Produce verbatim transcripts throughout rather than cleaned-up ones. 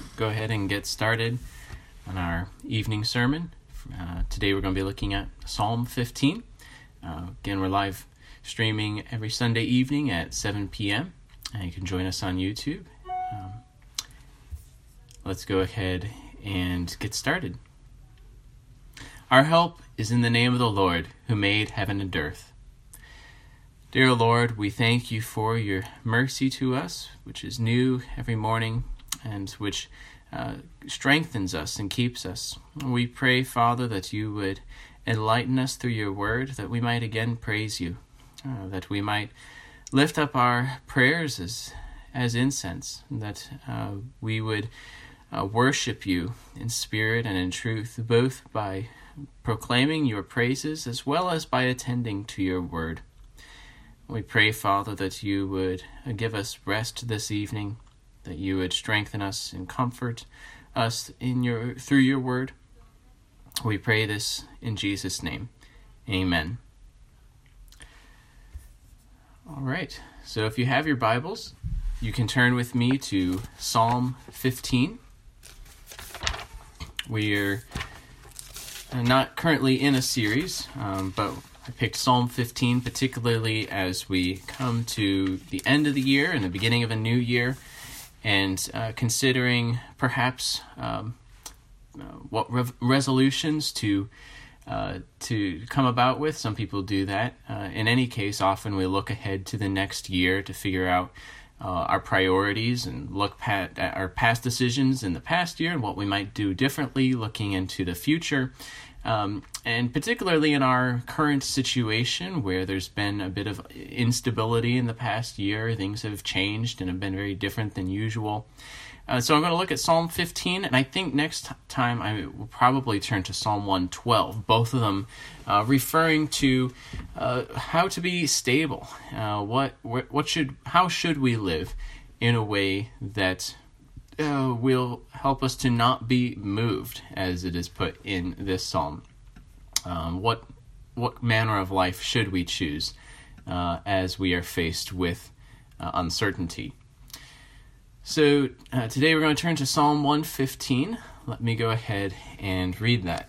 we'll go ahead and get started on our evening sermon. Uh, today we're going to be looking at Psalm fifteen. Uh, again, we're live streaming every Sunday evening at seven p.m. and you can join us on YouTube. Um, let's go ahead and get started. Our help is in the name of the Lord, who made heaven and earth. Dear Lord, we thank you for your mercy to us, which is new every morning and which uh, strengthens us and keeps us. We pray, Father, that you would enlighten us through your word, that we might again praise you, uh, that we might lift up our prayers as, as incense, that uh, we would uh, worship you in spirit and in truth, both by proclaiming your praises as well as by attending to your word. We pray, Father, that you would give us rest this evening, that you would strengthen us and comfort us in your through your word. We pray this in Jesus' name. Amen. All right, so if you have your Bibles, you can turn with me to Psalm fifteen. We're not currently in a series, um, but I picked Psalm fifteen particularly as we come to the end of the year and the beginning of a new year, and uh, considering perhaps um, uh, what rev- resolutions to uh, to come about with. Some people do that. Uh, in any case, often we look ahead to the next year to figure out uh, our priorities and look pat- at our past decisions in the past year and what we might do differently looking into the future. Um, and particularly in our current situation where there's been a bit of instability in the past year, things have changed and have been very different than usual. Uh, so I'm going to look at Psalm fifteen, and I think next time I will probably turn to Psalm one twelve, both of them uh, referring to uh, how to be stable. Uh, what, what should, how should we live in a way that Uh, will help us to not be moved, as it is put in this psalm. Um, what what manner of life should we choose uh, as we are faced with uh, uncertainty? So uh, today we're going to turn to Psalm one fifteen. Let me go ahead and read that.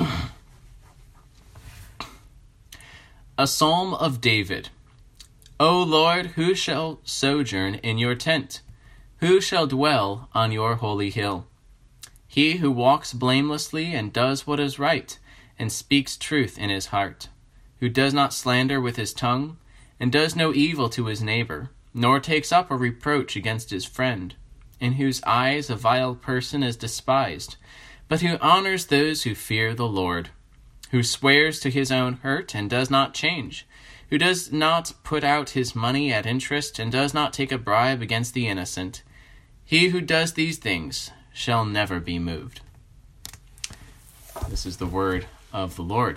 A Psalm of David. O Lord, who shall sojourn in your tent? Who shall dwell on your holy hill? He who walks blamelessly and does what is right, and speaks truth in his heart, who does not slander with his tongue, and does no evil to his neighbor, nor takes up a reproach against his friend, in whose eyes a vile person is despised, but who honors those who fear the Lord, who swears to his own hurt and does not change, who does not put out his money at interest and does not take a bribe against the innocent. He who does these things shall never be moved. This is the word of the Lord.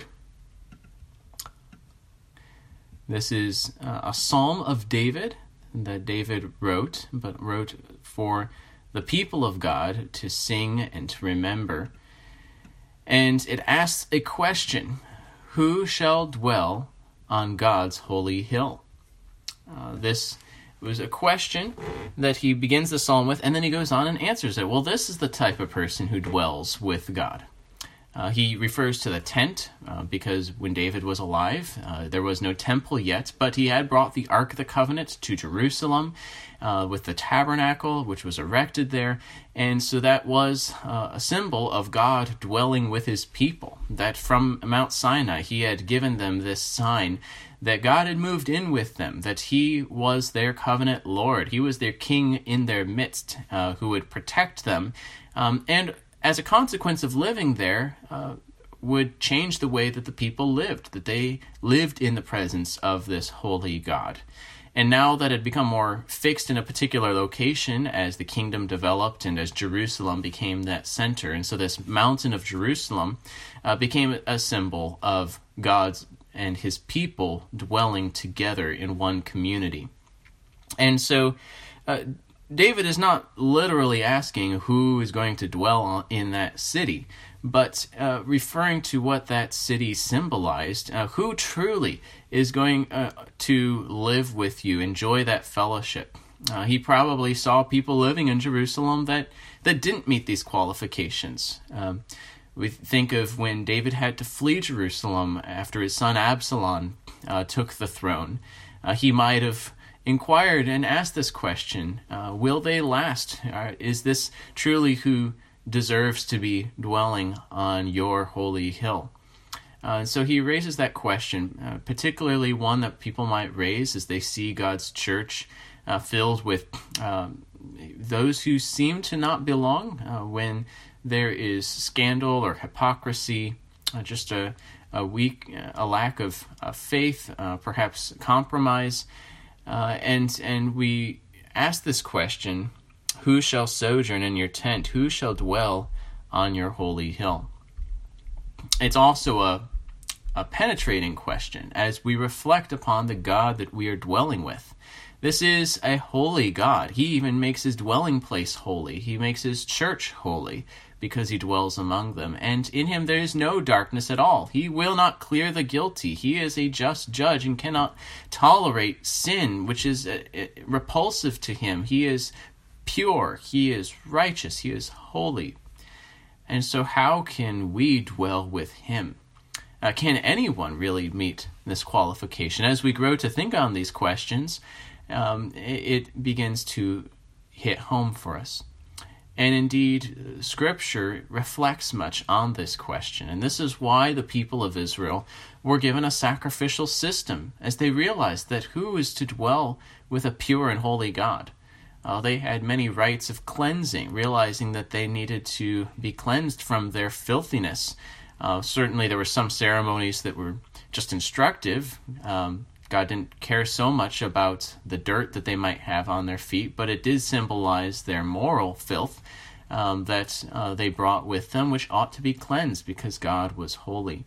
This is uh, a psalm of David that David wrote, but wrote for the people of God to sing and to remember. And it asks a question: who shall dwell on God's holy hill? Uh, this was a question that he begins the psalm with, and then he goes on and answers it. Well, this is the type of person who dwells with God. Uh, he refers to the tent, uh, because when David was alive, uh, there was no temple yet, but he had brought the Ark of the Covenant to Jerusalem uh, with the tabernacle, which was erected there. And so that was uh, a symbol of God dwelling with his people, that from Mount Sinai he had given them this sign that God had moved in with them, that he was their covenant Lord. He was their king in their midst, uh, who would protect them. Um, and as a consequence of living there, uh, would change the way that the people lived, that they lived in the presence of this holy God. And now that it had become more fixed in a particular location as the kingdom developed and as Jerusalem became that center, and so this mountain of Jerusalem uh, became a symbol of God's and his people dwelling together in one community. And so uh, David is not literally asking who is going to dwell in that city, but uh, referring to what that city symbolized, uh, who truly is going uh, to live with you, enjoy that fellowship, Uh, he probably saw people living in Jerusalem that, that didn't meet these qualifications. Um, we think of when David had to flee Jerusalem after his son Absalom uh, took the throne. Uh, he might have inquired and asked this question, uh, will they last? Uh, is this truly who deserves to be dwelling on your holy hill? Uh, so he raises that question, uh, particularly one that people might raise as they see God's church uh, filled with um, those who seem to not belong, uh, when there is scandal or hypocrisy, uh, just a, a weak, a lack of uh, faith, uh, perhaps compromise. Uh, and and we ask this question, who shall sojourn in your tent? Who shall dwell on your holy hill? It's also a, a penetrating question as we reflect upon the God that we are dwelling with. This is a holy God. He even makes his dwelling place holy. He makes his church holy because he dwells among them. And in him there is no darkness at all. He will not clear the guilty. He is a just judge and cannot tolerate sin, which is uh, repulsive to him. He is pure. He is righteous. He is holy. And so how can we dwell with him? Uh, can anyone really meet this qualification? As we grow to think on these questions, um, it, it begins to hit home for us. And indeed, Scripture reflects much on this question. And this is why the people of Israel were given a sacrificial system, as they realized that who is to dwell with a pure and holy God? Uh, they had many rites of cleansing, realizing that they needed to be cleansed from their filthiness. Uh, certainly there were some ceremonies that were just instructive. Um, God didn't care so much about the dirt that they might have on their feet, but it did symbolize their moral filth um, that uh, they brought with them, which ought to be cleansed because God was holy.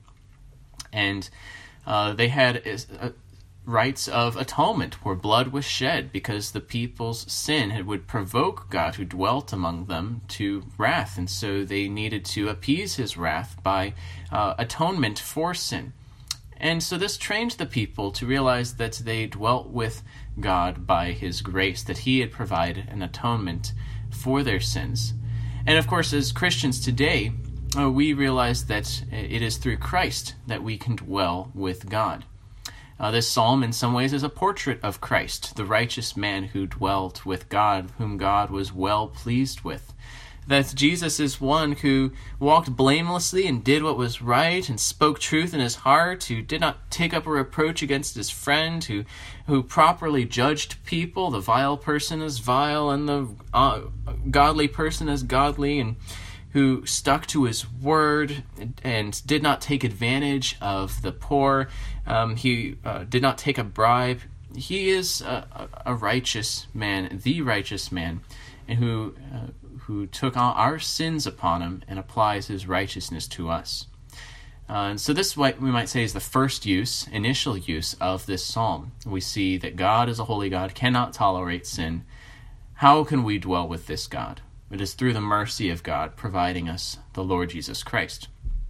And uh, they had uh, rites of atonement where blood was shed because the people's sin had, would provoke God who dwelt among them to wrath, and so they needed to appease his wrath by uh, atonement for sin. And so this trained the people to realize that they dwelt with God by his grace, that he had provided an atonement for their sins. And of course, as Christians today, uh, we realize that it is through Christ that we can dwell with God. Uh, this psalm in some ways is a portrait of Christ, the righteous man who dwelt with God, whom God was well pleased with. That Jesus is one who walked blamelessly and did what was right and spoke truth in his heart, who did not take up a reproach against his friend, who who properly judged people, the vile person as vile and the uh, godly person as godly, and who stuck to his word and, and did not take advantage of the poor. Um, he uh, did not take a bribe. He is a, a righteous man, the righteous man, and who uh, who took all our sins upon him and applies his righteousness to us. Uh, and so this, what we might say, is the first use, initial use of this psalm. We see that God is a holy God, cannot tolerate sin. How can we dwell with this God? It is through the mercy of God providing us the Lord Jesus Christ.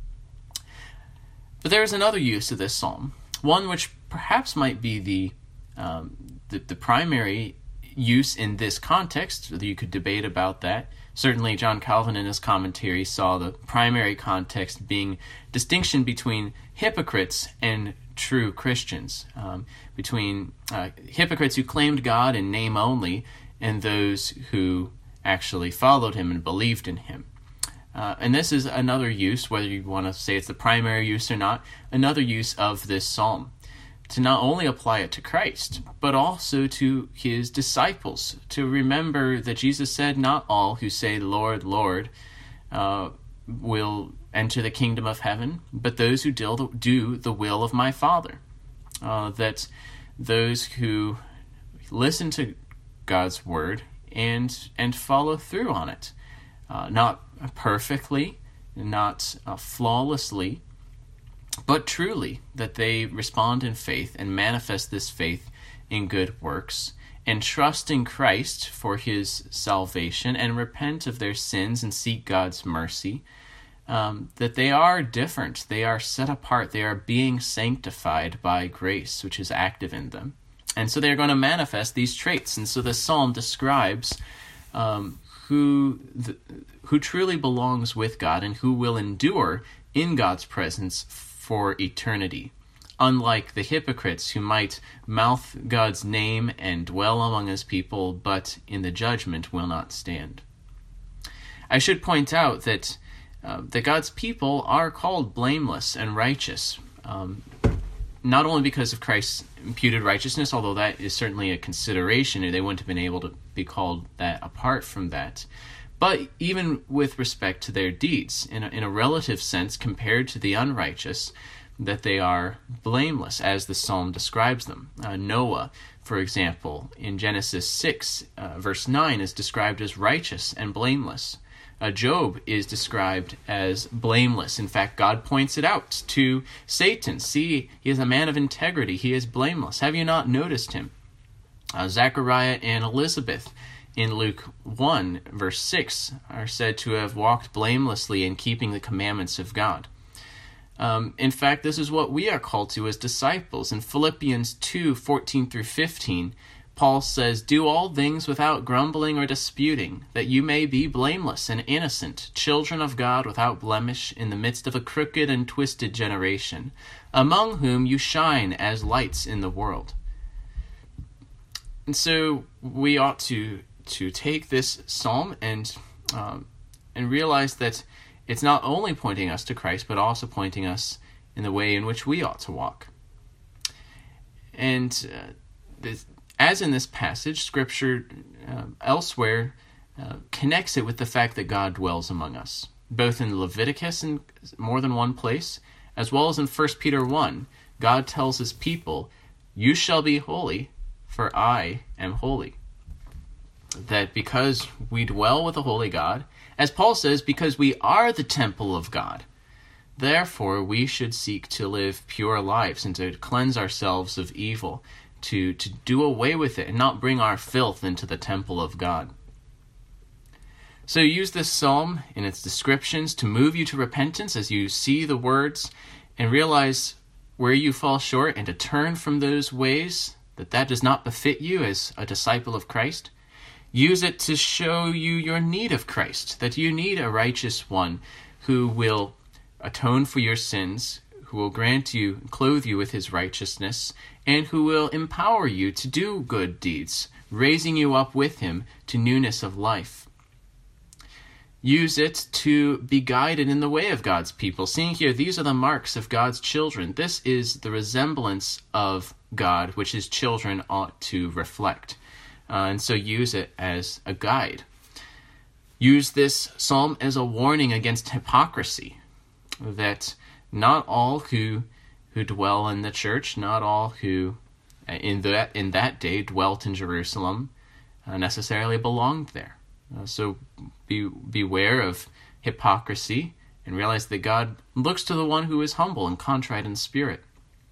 But there is another use of this psalm, one which perhaps might be the um, the, the primary use in this context. You could debate about that. Certainly, John Calvin in his commentary saw the primary context being distinction between hypocrites and true Christians, um, between uh, hypocrites who claimed God in name only and those who actually followed him and believed in him. Uh, and this is another use, whether you want to say it's the primary use or not, another use of this psalm, to not only apply it to Christ, but also to his disciples, to remember that Jesus said, not all who say, Lord, Lord, uh, will enter the kingdom of heaven, but those who do the will of my Father. Uh, that those who listen to God's word and and follow through on it, uh, not perfectly, not uh, flawlessly, but truly, that they respond in faith and manifest this faith in good works and trust in Christ for his salvation and repent of their sins and seek God's mercy, um, that they are different, they are set apart, they are being sanctified by grace, which is active in them. And so they're going to manifest these traits. And so the psalm describes um, who the, who truly belongs with God and who will endure in God's presence for eternity, unlike the hypocrites who might mouth God's name and dwell among his people, but in the judgment will not stand. I should point out that uh, that God's people are called blameless and righteous, um, not only because of Christ's imputed righteousness, although that is certainly a consideration, and they wouldn't have been able to be called that apart from that, but even with respect to their deeds, in a, in a relative sense, compared to the unrighteous, that they are blameless, as the psalm describes them. Uh, Noah, for example, in Genesis six, uh, verse nine, is described as righteous and blameless. Uh, Job is described as blameless. In fact, God points it out to Satan. See, he is a man of integrity. He is blameless. Have you not noticed him? Uh, Zechariah and Elizabeth in Luke one, verse six, are said to have walked blamelessly in keeping the commandments of God. Um, in fact, this is what we are called to as disciples. In Philippians two, fourteen through fifteen, Paul says, "Do all things without grumbling or disputing, that you may be blameless and innocent, children of God without blemish, in the midst of a crooked and twisted generation, among whom you shine as lights in the world." And so we ought to to take this psalm and um, and realize that it's not only pointing us to Christ, but also pointing us in the way in which we ought to walk. And uh, this, as in this passage, Scripture uh, elsewhere uh, connects it with the fact that God dwells among us, both in Leviticus in more than one place, as well as in First Peter one. God tells his people, "You shall be holy, for I am holy." That because we dwell with a holy God, as Paul says, because we are the temple of God, therefore we should seek to live pure lives and to cleanse ourselves of evil, to, to do away with it and not bring our filth into the temple of God. So use this psalm in its descriptions to move you to repentance as you see the words and realize where you fall short, and to turn from those ways that that does not befit you as a disciple of Christ. Use it to show you your need of Christ, that you need a righteous one who will atone for your sins, who will grant you, clothe you with his righteousness, and who will empower you to do good deeds, raising you up with him to newness of life. Use it to be guided in the way of God's people. Seeing here, these are the marks of God's children. This is the resemblance of God, which his children ought to reflect. Uh, and so use it as a guide. Use this psalm as a warning against hypocrisy, that not all who who dwell in the church, not all who in that in that day dwelt in Jerusalem, uh, necessarily belonged there. Uh, so be beware of hypocrisy and realize that God looks to the one who is humble and contrite in spirit.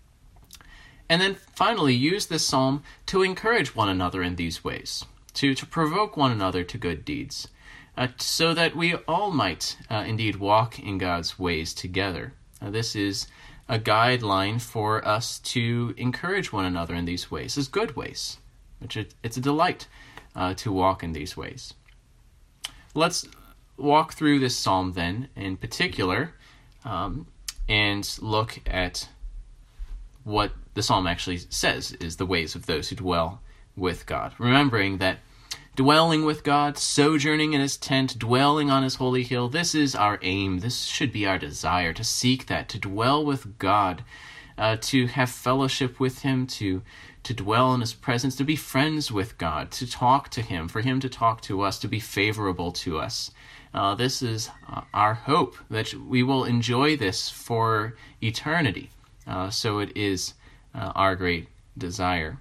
And then finally, use this psalm to encourage one another in these ways, to, to provoke one another to good deeds, uh, so that we all might uh, indeed walk in God's ways together. Uh, this is a guideline for us to encourage one another in these ways, as good ways, which it, it's a delight uh, to walk in these ways. Let's walk through this psalm then, in particular, um, and look at what the psalm actually says is the ways of those who dwell with God. Remembering that dwelling with God, sojourning in his tent, dwelling on his holy hill, this is our aim. This should be our desire, to seek that, to dwell with God, uh, to have fellowship with him, to, to dwell in his presence, to be friends with God, to talk to him, for him to talk to us, to be favorable to us. Uh, this is our hope, that we will enjoy this for eternity. Uh, so it is uh, our great desire.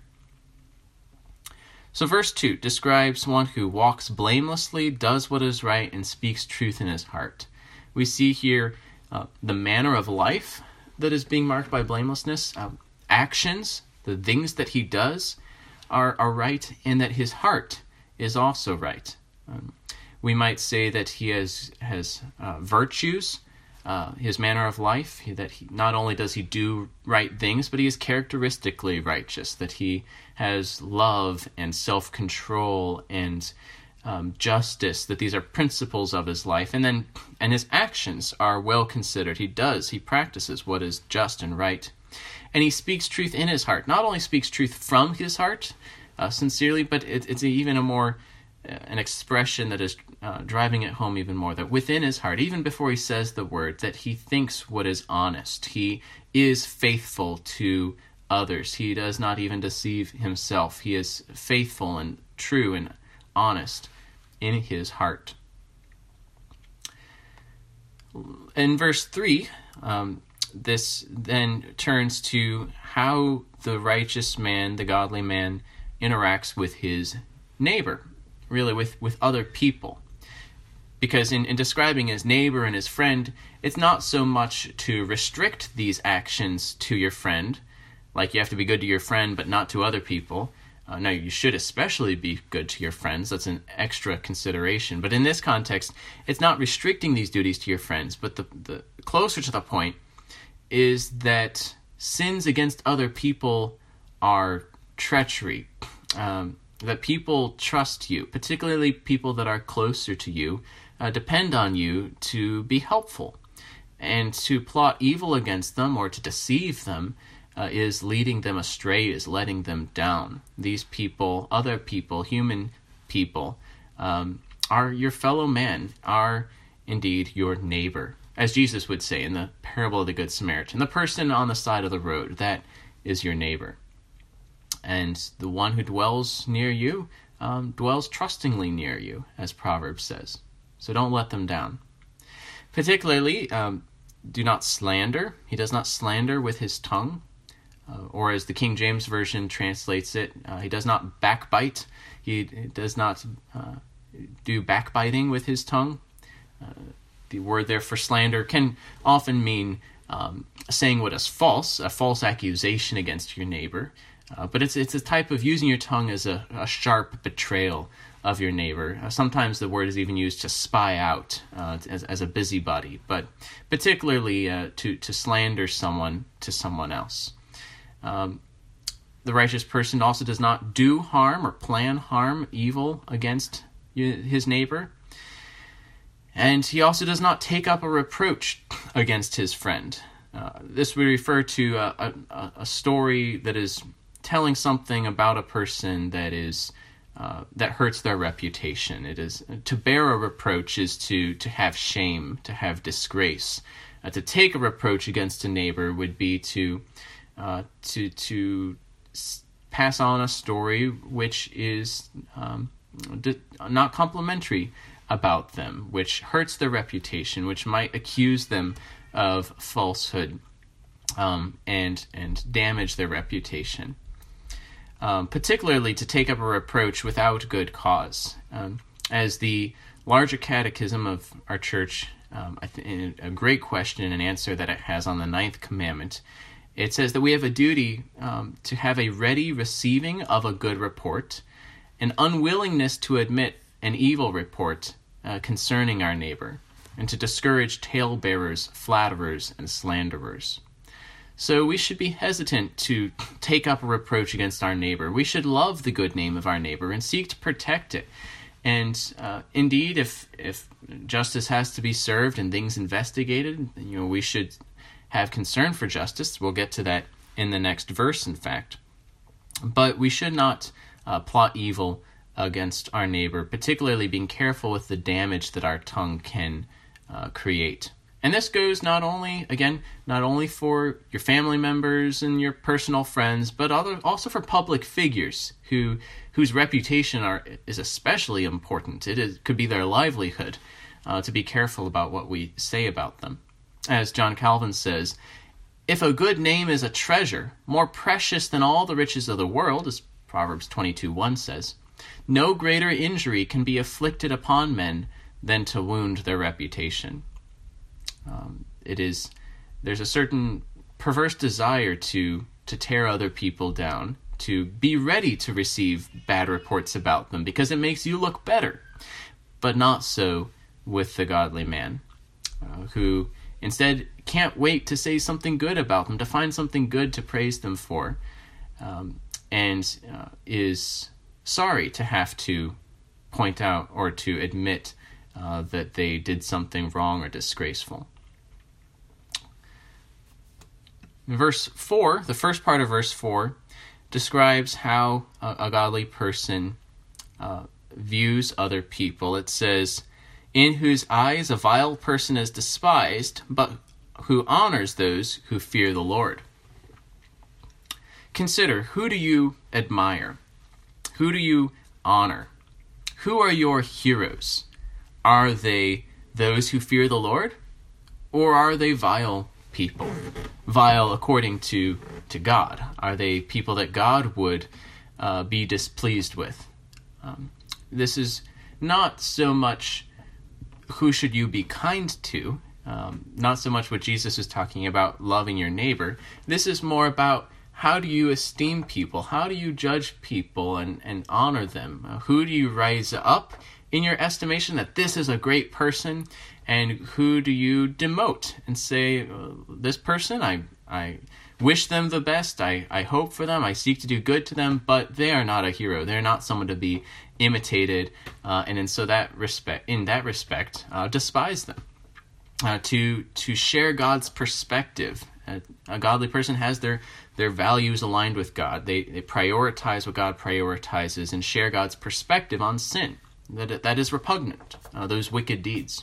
So verse two describes one who walks blamelessly, does what is right, and speaks truth in his heart. We see here uh, the manner of life that is being marked by blamelessness, uh, actions, the things that he does are, are right, and that his heart is also right. Um, we might say that he has, has uh, virtues, uh, his manner of life, he, that he, not only does he do right things, but he is characteristically righteous, that he has love and self-control and um, justice, that these are principles of his life, and then and his actions are well considered. He does, he practices what is just and right, and he speaks truth in his heart. Not only speaks truth from his heart, uh, sincerely, but it, it's even a more an expression that is uh, driving it home even more, that within his heart, even before he says the word, that he thinks what is honest. He is faithful to others. He does not even deceive himself. He is faithful and true and honest in his heart. In verse three, um, this then turns to how the righteous man, the godly man, interacts with his neighbor. Really with, with other people. Because in, in describing his neighbor and his friend, it's not so much to restrict these actions to your friend, like you have to be good to your friend but not to other people. Uh, no, you should especially be good to your friends. That's an extra consideration. But in this context, it's not restricting these duties to your friends, but the, the closer to the point is that sins against other people are treachery. Um, that people trust you, particularly people that are closer to you, uh, depend on you to be helpful. And to plot evil against them or to deceive them uh, is leading them astray, is letting them down. These people, other people, human people, um, are your fellow man, are indeed your neighbor. As Jesus would say in the parable of the Good Samaritan, the person on the side of the road, that is your neighbor. And the one who dwells near you um, dwells trustingly near you, as Proverbs says. So don't let them down. Particularly, um, do not slander. He does not slander with his tongue. Uh, or as the King James Version translates it, uh, he does not backbite. He does not uh, do backbiting with his tongue. Uh, the word there for slander can often mean um, saying what is false, a false accusation against your neighbor. Uh, but it's it's a type of using your tongue as a, a sharp betrayal of your neighbor. Uh, sometimes the word is even used to spy out uh, as, as a busybody, but particularly uh, to, to slander someone to someone else. Um, the righteous person also does not do harm or plan harm, evil against his neighbor. And he also does not take up a reproach against his friend. Uh, this would refer to a, a, a story that is telling something about a person that is uh, that hurts their reputation. It is to bear a reproach is to to have shame, to have disgrace. Uh, to take a reproach against a neighbor would be to uh, to to s- pass on a story which is um, d- not complimentary about them, which hurts their reputation, which might accuse them of falsehood um, and and damage their reputation. Um, particularly to take up a reproach without good cause. Um, as the larger catechism of our church, um, I th- a great question and answer that it has on the ninth commandment, it says that we have a duty um, to have a ready receiving of a good report, an unwillingness to admit an evil report uh, concerning our neighbor, and to discourage talebearers, flatterers, and slanderers. So we should be hesitant to take up a reproach against our neighbor. We should love the good name of our neighbor and seek to protect it. And uh, indeed, if if justice has to be served and things investigated, you know, we should have concern for justice. We'll get to that in the next verse, in fact. But we should not uh, plot evil against our neighbor, particularly being careful with the damage that our tongue can uh, create. And this goes not only, again, not only for your family members and your personal friends, but other, also for public figures who whose reputation are is especially important. It is, could be their livelihood, uh, to be careful about what we say about them. As John Calvin says, if a good name is a treasure, more precious than all the riches of the world, as Proverbs twenty-two one says, no greater injury can be afflicted upon men than to wound their reputation. Um, it is, there's a certain perverse desire to to tear other people down, to be ready to receive bad reports about them because it makes you look better, but not so with the godly man, uh, who instead can't wait to say something good about them, to find something good to praise them for, um, and uh, is sorry to have to point out or to admit uh, that they did something wrong or disgraceful. Verse four, the first part of verse four, describes how a, a godly person uh, views other people. It says, "In whose eyes a vile person is despised, but who honors those who fear the Lord." Consider, who do you admire? Who do you honor? Who are your heroes? Are they those who fear the Lord? Or are they vile people? Vile according to, to God. Are they people that God would uh, be displeased with? Um, this is not so much who should you be kind to, um, not so much what Jesus is talking about, loving your neighbor. This is more about how do you esteem people? How do you judge people and, and honor them? Uh, who do you rise up in your estimation that this is a great person? And who do you demote and say, uh, this person, I I wish them the best, I, I hope for them, I seek to do good to them, but they are not a hero. They're not someone to be imitated, uh, and in so that respect, in that respect, uh, despise them. Uh, to to share God's perspective. A, a godly person has their, their values aligned with God. They, they prioritize what God prioritizes and share God's perspective on sin. That that is repugnant, uh, those wicked deeds.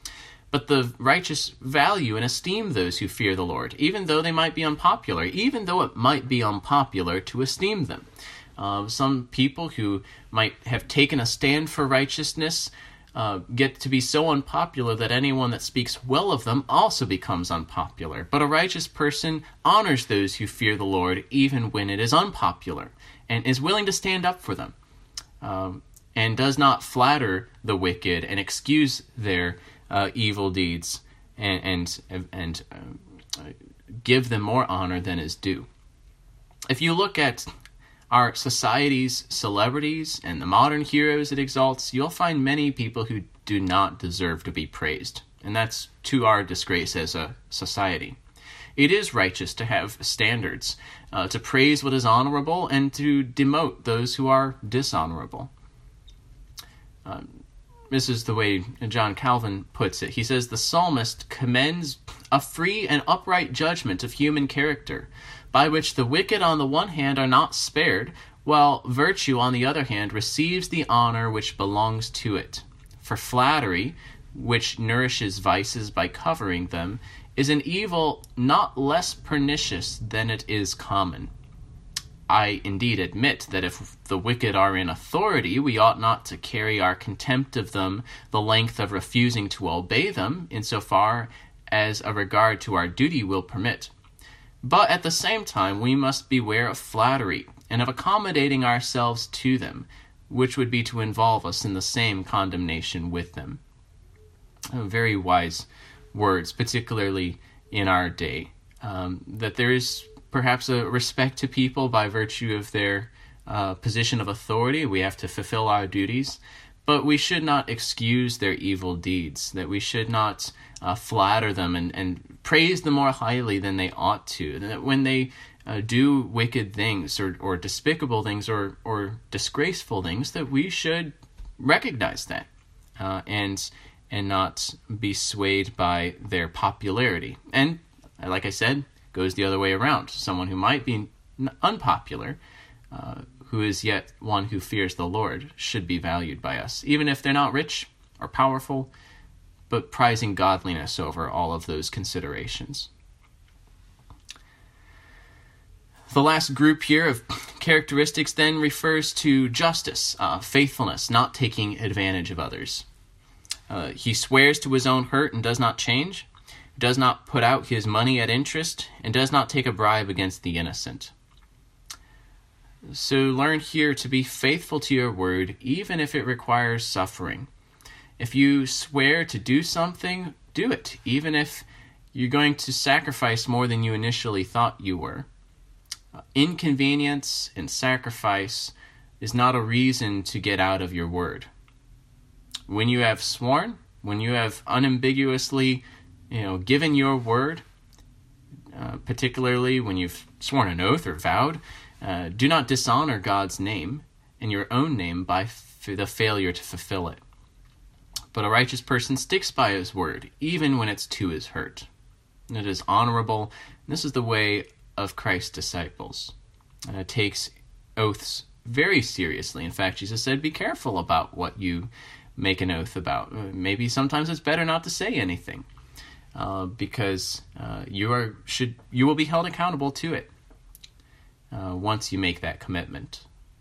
But the righteous value and esteem those who fear the Lord, even though they might be unpopular, even though it might be unpopular to esteem them. Uh, some people who might have taken a stand for righteousness uh, get to be so unpopular that anyone that speaks well of them also becomes unpopular. But a righteous person honors those who fear the Lord even when it is unpopular, and is willing to stand up for them, um, and does not flatter the wicked and excuse their uh, evil deeds and and, and uh, give them more honor than is due. If you look at our society's celebrities and the modern heroes it exalts, you'll find many people who do not deserve to be praised. And that's to our disgrace as a society. It is righteous to have standards, uh, to praise what is honorable and to demote those who are dishonorable. Um, this is the way John Calvin puts it. He says, "The psalmist commends a free and upright judgment of human character, by which the wicked on the one hand are not spared, while virtue on the other hand receives the honor which belongs to it. For flattery, which nourishes vices by covering them, is an evil not less pernicious than it is common. I indeed admit that if the wicked are in authority, we ought not to carry our contempt of them the length of refusing to obey them, insofar as a regard to our duty will permit. But at the same time, we must beware of flattery and of accommodating ourselves to them, which would be to involve us in the same condemnation with them." Oh, very wise words, particularly in our day, um, that there is perhaps a respect to people by virtue of their uh, position of authority. We have to fulfill our duties, but we should not excuse their evil deeds, that we should not uh, flatter them and, and praise them more highly than they ought to. That when they uh, do wicked things or, or despicable things or, or disgraceful things, that we should recognize that uh, and and not be swayed by their popularity. And like I said, goes the other way around. Someone who might be unpopular, uh, who is yet one who fears the Lord, should be valued by us, even if they're not rich or powerful, but prizing godliness over all of those considerations. The last group here of characteristics then refers to justice, uh, faithfulness, not taking advantage of others. Uh, he swears to his own hurt and does not change, does not put out his money at interest, and does not take a bribe against the innocent. So learn here to be faithful to your word, even if it requires suffering. If you swear to do something, do it, even if you're going to sacrifice more than you initially thought you were. Uh, inconvenience and sacrifice is not a reason to get out of your word. When you have sworn, when you have unambiguously you know, given your word, uh, particularly when you've sworn an oath or vowed, uh, do not dishonor God's name and your own name by f- the failure to fulfill it. But a righteous person sticks by his word, even when it's to his hurt. It is honorable. This is the way of Christ's disciples. And it takes oaths very seriously. In fact, Jesus said, be careful about what you make an oath about. Maybe sometimes it's better not to say anything, uh, because uh, you are should you will be held accountable to it uh, once you make that commitment.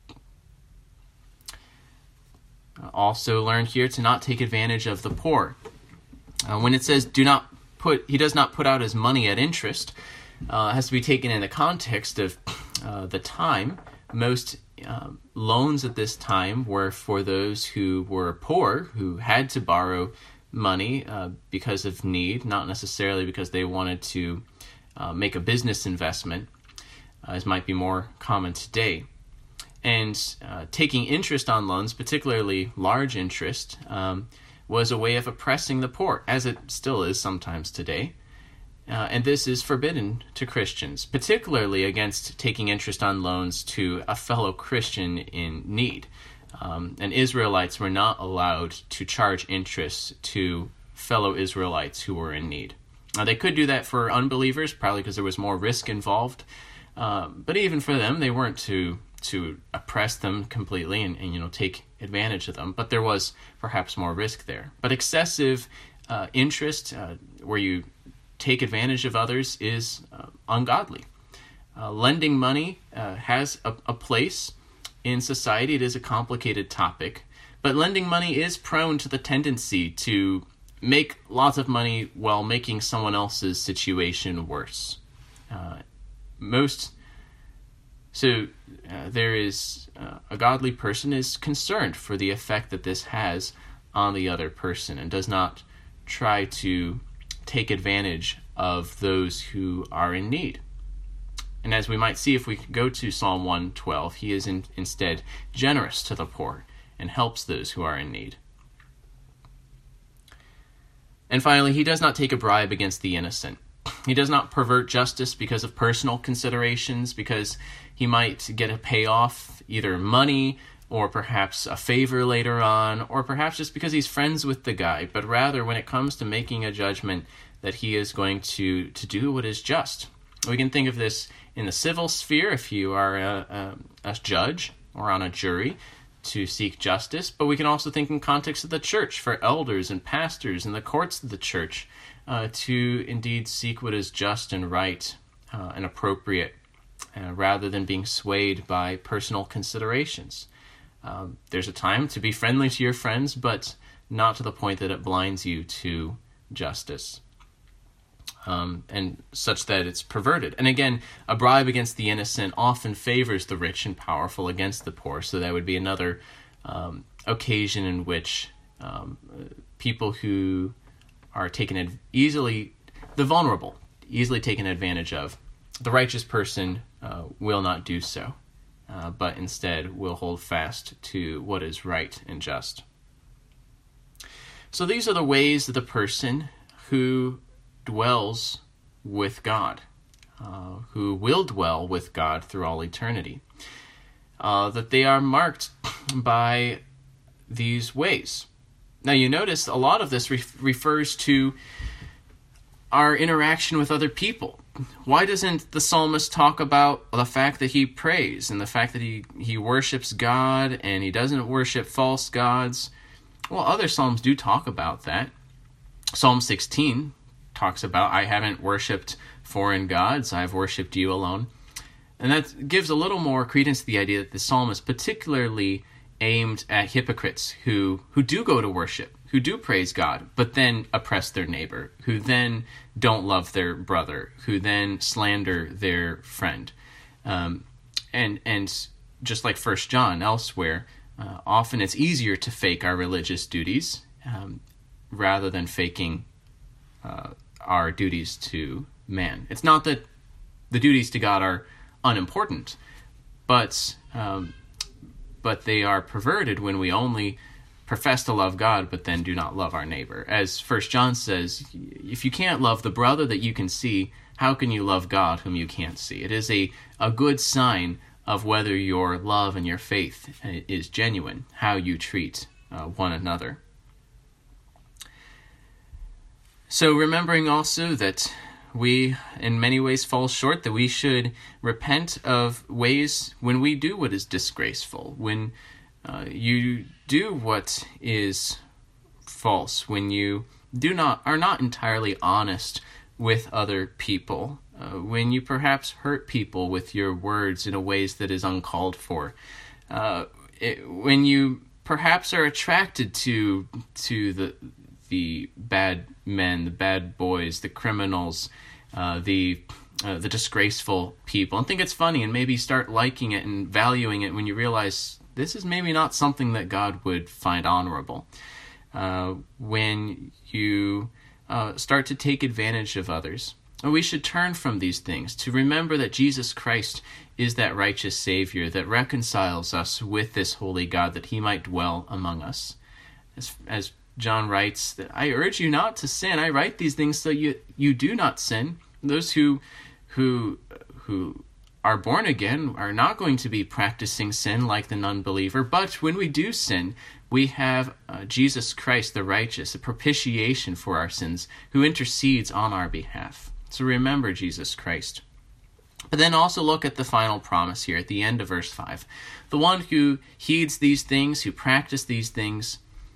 Also learned here to not take advantage of the poor. Uh, when it says do not put, he does not put out his money at interest, uh, it has to be taken in the context of uh, the time. Most uh, loans at this time were for those who were poor, who had to borrow money uh, because of need, not necessarily because they wanted to uh, make a business investment, uh, as might be more common today. And uh, taking interest on loans, particularly large interest, um, was a way of oppressing the poor, as it still is sometimes today. Uh, and this is forbidden to Christians, particularly against taking interest on loans to a fellow Christian in need. Um, and Israelites were not allowed to charge interest to fellow Israelites who were in need. Now, they could do that for unbelievers, probably because there was more risk involved. Uh, but even for them, they weren't to to oppress them completely and, and you know take advantage of them. But there was perhaps more risk there. But excessive uh, interest, uh, where you take advantage of others, is uh, ungodly. Uh, lending money uh, has a, a place in society. It is a complicated topic, but lending money is prone to the tendency to make lots of money while making someone else's situation worse. Uh, most so uh, there is uh, a godly person is concerned for the effect that this has on the other person and does not try to take advantage of those who are in need. And as we might see if we go to Psalm one twelve, he is in, instead generous to the poor and helps those who are in need. And finally, he does not take a bribe against the innocent. He does not pervert justice because of personal considerations, because he might get a payoff, either money or perhaps a favor later on, or perhaps just because he's friends with the guy, but rather when it comes to making a judgment that he is going to, to do what is just. We can think of this in the civil sphere if you are a, a, a judge or on a jury to seek justice, but we can also think in context of the church for elders and pastors in the courts of the church uh, to indeed seek what is just and right uh, and appropriate uh, rather than being swayed by personal considerations. Um, there's a time to be friendly to your friends, but not to the point that it blinds you to justice. Um, and such that it's perverted. And again, a bribe against the innocent often favors the rich and powerful against the poor, so that would be another um, occasion in which um, people who are taken ad- easily, the vulnerable, easily taken advantage of, the righteous person uh, will not do so, uh, but instead will hold fast to what is right and just. So these are the ways that the person who dwells with God, uh, who will dwell with God through all eternity, uh, that they are marked by these ways. Now you notice a lot of this re- refers to our interaction with other people. Why doesn't the psalmist talk about the fact that he prays and the fact that he, he worships God and he doesn't worship false gods? Well, other psalms do talk about that. Psalm sixteen talks about, I haven't worshipped foreign gods, I've worshipped you alone. And that gives a little more credence to the idea that the psalm is particularly aimed at hypocrites who, who do go to worship, who do praise God, but then oppress their neighbor, who then don't love their brother, who then slander their friend. Um, and and just like First John elsewhere, uh, often it's easier to fake our religious duties um, rather than faking uh, our duties to man. It's not that the duties to God are unimportant, but um, but they are perverted when we only profess to love God, but then do not love our neighbor. As First John says, if you can't love the brother that you can see, how can you love God whom you can't see? It is a, a good sign of whether your love and your faith is genuine, how you treat uh, one another. So remembering also that we in many ways fall short, that we should repent of ways when we do what is disgraceful, when uh, you do what is false, when you do not are not entirely honest with other people, uh, when you perhaps hurt people with your words in a ways that is uncalled for, uh, it, when you perhaps are attracted to to the the bad men, the bad boys, the criminals, uh, the uh, the disgraceful people, and think it's funny and maybe start liking it and valuing it when you realize this is maybe not something that God would find honorable. Uh, when you uh, start to take advantage of others, we should turn from these things to remember that Jesus Christ is that righteous Savior that reconciles us with this holy God, that he might dwell among us. As, as John writes, that I urge you not to sin. I write these things so you you do not sin. Those who who who are born again are not going to be practicing sin like the non-believer, but when we do sin, we have uh, Jesus Christ, the righteous, a propitiation for our sins, who intercedes on our behalf. So remember Jesus Christ. But then also look at the final promise here at the end of verse five. The one who heeds these things, who practice these things,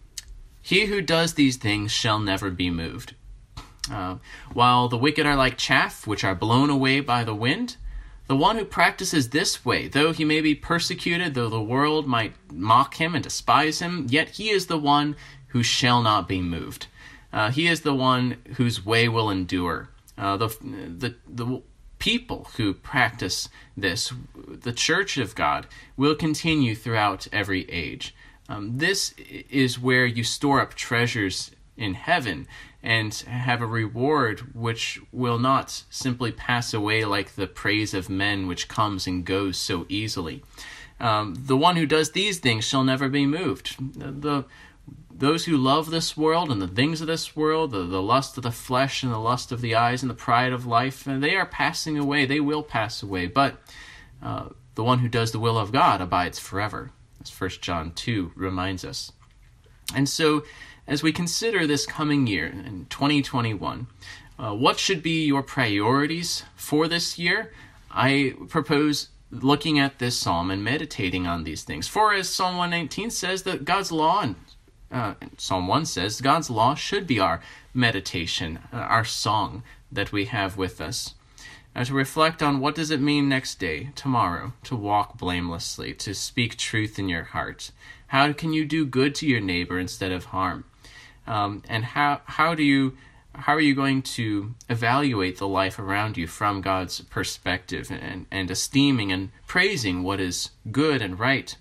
he who does these things shall never be moved. Uh, while the wicked are like chaff, which are blown away by the wind, the one who practices this way, though he may be persecuted, though the world might mock him and despise him, yet he is the one who shall not be moved. Uh, he is the one whose way will endure. Uh, the, the, the people who practice this, the Church of God, will continue throughout every age. Um, this is where you store up treasures in heaven and have a reward which will not simply pass away like the praise of men, which comes and goes so easily. Um, the one who does these things shall never be moved. The, those who love this world and the things of this world, the, the lust of the flesh and the lust of the eyes and the pride of life, they are passing away. They will pass away. But uh, the one who does the will of God abides forever, as First John two reminds us. And so, as we consider this coming year, in twenty twenty-one, uh, what should be your priorities for this year? I propose looking at this psalm and meditating on these things. For as Psalm one nineteen says, that God's law, and uh, Psalm one says, God's law should be our meditation, uh, our song that we have with us. Uh, to reflect on what does it mean next day, tomorrow, to walk blamelessly, to speak truth in your heart. How can you do good to your neighbor instead of harm? Um, and how how do you how are you going to evaluate the life around you from God's perspective, and, and esteeming and praising what is good and right?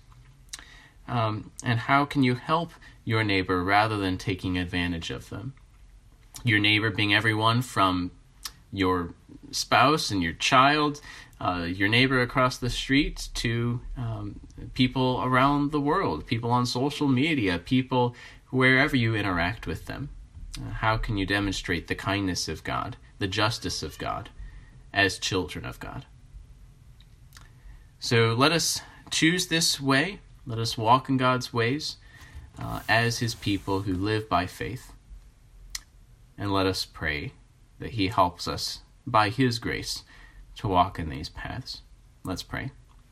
Um, and how can you help your neighbor rather than taking advantage of them? Your neighbor being everyone from your spouse and your child, uh, your neighbor across the street, to um, people around the world, people on social media, people wherever you interact with them. Uh, how can you demonstrate the kindness of God, the justice of God, as children of God? So let us choose this way. Let us walk in God's ways uh, as his people who live by faith. And let us pray that he helps us by his grace to walk in these paths. Let's pray.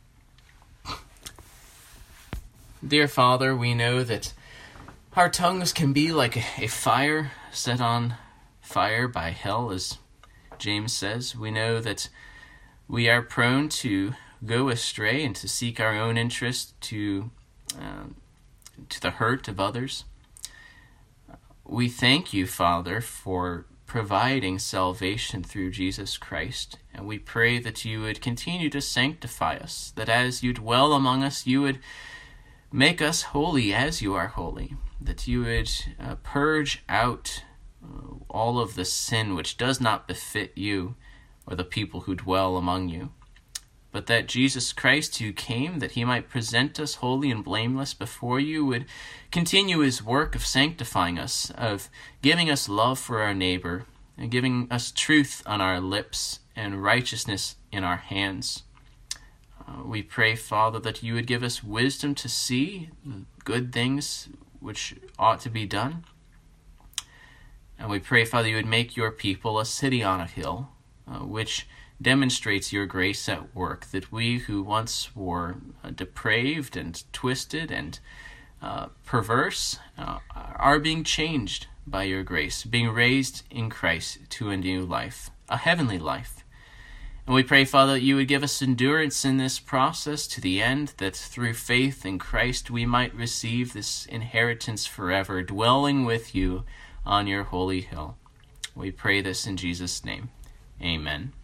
Dear Father, we know that our tongues can be like a fire set on fire by hell, as James says. We know that we are prone to go astray and to seek our own interest, to um, to the hurt of others. We thank you, Father, for providing salvation through Jesus Christ, and we pray that you would continue to sanctify us, that as you dwell among us, you would make us holy as you are holy, that you would uh, purge out uh, all of the sin which does not befit you or the people who dwell among you, but that Jesus Christ, who came that he might present us holy and blameless before you, would continue his work of sanctifying us, of giving us love for our neighbor, and giving us truth on our lips and righteousness in our hands. Uh, we pray, Father, that you would give us wisdom to see the good things which ought to be done. And we pray, Father, you would make your people a city on a hill, uh, which demonstrates your grace at work, that we who once were uh, depraved and twisted and uh, perverse uh, are being changed by your grace, being raised in Christ to a new life, a heavenly life. And we pray, Father, that you would give us endurance in this process to the end, that through faith in Christ we might receive this inheritance forever, dwelling with you on your holy hill. We pray this in Jesus' name. Amen.